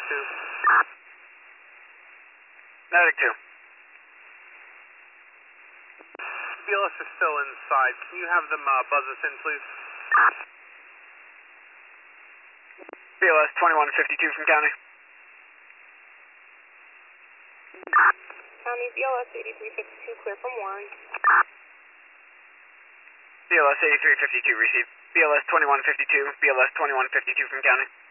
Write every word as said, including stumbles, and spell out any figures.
two. Medic two. B L S is still inside. Can you have them uh, buzz us in, please? B L S twenty-one fifty-two from County. County, B L S eighty-three fifty-two, clear from Warren. B L S eighty-three fifty-two received. B L S twenty-one fifty-two, B L S twenty-one fifty-two from County.